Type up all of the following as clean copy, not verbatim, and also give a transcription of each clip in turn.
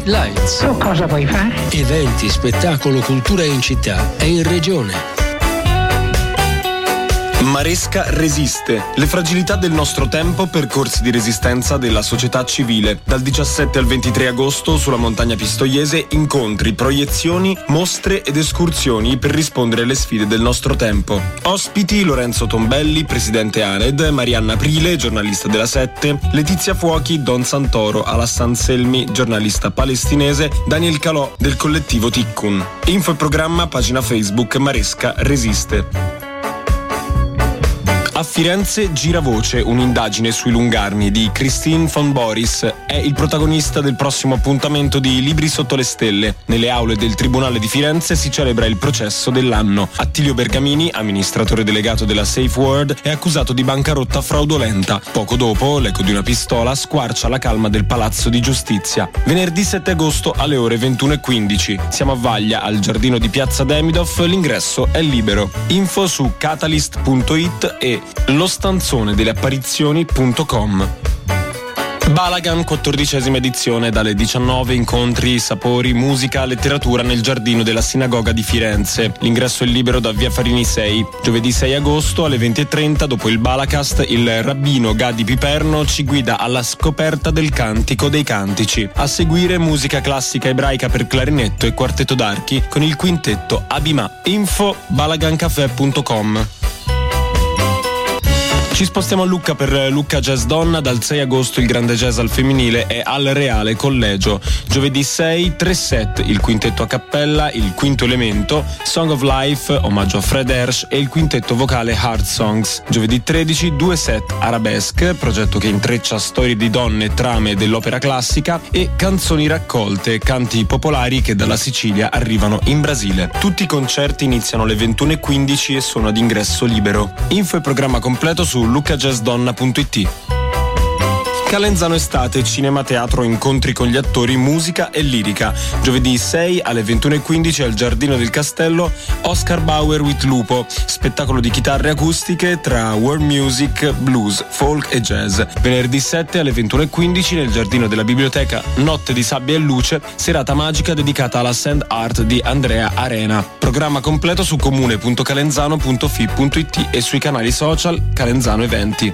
Lights. Tu cosa vuoi fare? Eventi, spettacolo, cultura in città e in regione. Maresca resiste. Le fragilità del nostro tempo, percorsi di resistenza della società civile. Dal 17 al 23 agosto sulla montagna pistoiese incontri, proiezioni, mostre ed escursioni per rispondere alle sfide del nostro tempo. Ospiti Lorenzo Tombelli, presidente ANED, Marianna Aprile, giornalista della 7, Letizia Fuochi, Don Santoro, Alassan Selmi, giornalista palestinese, Daniel Calò del collettivo Tikkun. Info e programma, pagina Facebook Maresca resiste. A Firenze gira voce, un'indagine sui lungarni di Christine von Boris. È il protagonista del prossimo appuntamento di Libri sotto le stelle. Nelle aule del Tribunale di Firenze si celebra il processo dell'anno. Attilio Bergamini, amministratore delegato della Safe World, è accusato di bancarotta fraudolenta. Poco dopo, l'eco di una pistola squarcia la calma del Palazzo di Giustizia. Venerdì 7 agosto alle ore 21:15. Siamo a Vaglia, al giardino di Piazza Demidov, l'ingresso è libero. Info su catalyst.it e lostanzonedeleapparizioni.com. Balagan, 14ª edizione, dalle 19 incontri, sapori, musica, letteratura nel giardino della sinagoga di Firenze. L'ingresso è libero da via Farini 6. Giovedì 6 agosto alle 20:30, dopo il Balacast, il rabbino Gadi Piperno ci guida alla scoperta del cantico dei cantici. A seguire musica classica ebraica per clarinetto e quartetto d'archi con il quintetto Abimà. Info balagancafè.com. Ci spostiamo a Lucca per Lucca Jazz Donna. Dal 6 agosto il grande jazz al femminile è al Reale Collegio. Giovedì 6, 3 set, il quintetto a cappella, il quinto elemento, Song of Life, omaggio a Fred Hersch, e il quintetto vocale Heart Songs. Giovedì 13, 2 set, Arabesque, progetto che intreccia storie di donne, trame dell'opera classica e canzoni raccolte, canti popolari che dalla Sicilia arrivano in Brasile. Tutti i concerti iniziano alle 21:15 e sono ad ingresso libero. Info e programma completo su lucajazzdonna.it. Calenzano estate, cinema, teatro, incontri con gli attori, musica e lirica. Giovedì 6 alle 21:15 al Giardino del Castello, Oscar Bauer with Lupo, spettacolo di chitarre acustiche tra world music, blues, folk e jazz. Venerdì 7 alle 21:15 nel Giardino della Biblioteca, Notte di sabbia e luce, serata magica dedicata alla sand art di Andrea Arena. Programma completo su comune.calenzano.fi.it e sui canali social Calenzano Eventi.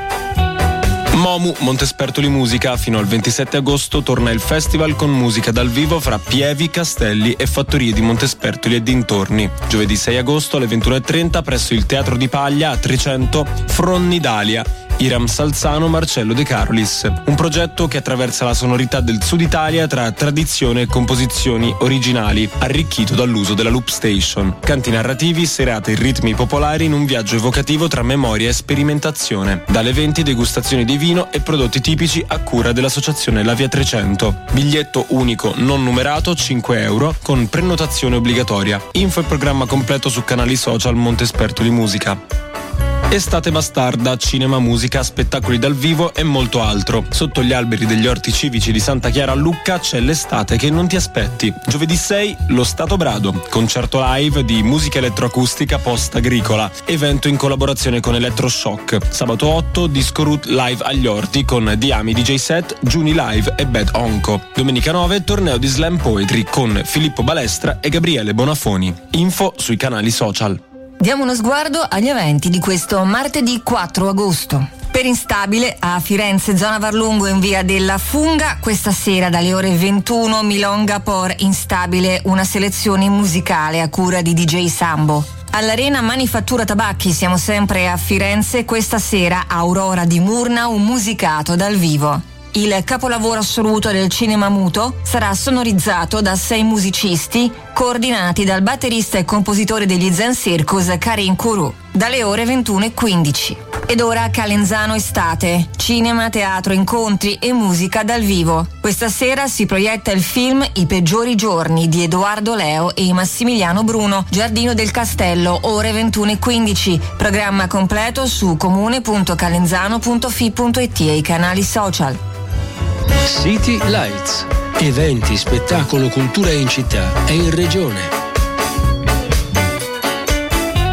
Momu, Montespertoli Musica, fino al 27 agosto torna il festival con musica dal vivo fra Pievi, Castelli e fattorie di Montespertoli e dintorni. Giovedì 6 agosto alle 21:30 presso il Teatro di Paglia a 300 Fronnidalia. Iram Salzano, Marcello De Carolis. Un progetto che attraversa la sonorità del Sud Italia tra tradizione e composizioni originali, arricchito dall'uso della loop station. Canti narrativi, serate e ritmi popolari in un viaggio evocativo tra memoria e sperimentazione. Dalle 20 degustazioni di vino e prodotti tipici a cura dell'associazione La Via 300. Biglietto unico non numerato, 5 euro, con prenotazione obbligatoria. Info e programma completo su canali social Montespertoli Musica. Estate bastarda, cinema, musica, spettacoli dal vivo e molto altro. Sotto gli alberi degli orti civici di Santa Chiara a Lucca c'è l'estate che non ti aspetti. Giovedì 6, lo Stato Brado, concerto live di musica elettroacustica post-agricola, evento in collaborazione con Electroshock. Sabato 8, Disco Route live agli orti con Diami DJ Set, Giuni Live e Bad Onco. Domenica 9, torneo di Slam Poetry con Filippo Balestra e Gabriele Bonafoni. Info sui canali social. Diamo uno sguardo agli eventi di questo martedì 4 agosto. Per Instabile a Firenze, zona Varlungo in via della Funga, questa sera dalle ore 21 Milonga por Instabile, una selezione musicale a cura di DJ Sambo. All'Arena Manifattura Tabacchi siamo sempre a Firenze, questa sera Aurora di Murna, un musicato dal vivo. Il capolavoro assoluto del cinema muto sarà sonorizzato da 6 musicisti coordinati dal batterista e compositore degli Zen Circus Karim Kourou dalle ore 21:15. Ed ora Calenzano Estate, cinema, teatro, incontri e musica dal vivo. Questa sera si proietta il film I peggiori giorni di Edoardo Leo e Massimiliano Bruno, Giardino del Castello, ore 21:15. Programma completo su comune.calenzano.fi.it e i canali social. City Lights. Eventi, spettacolo, cultura in città e in regione.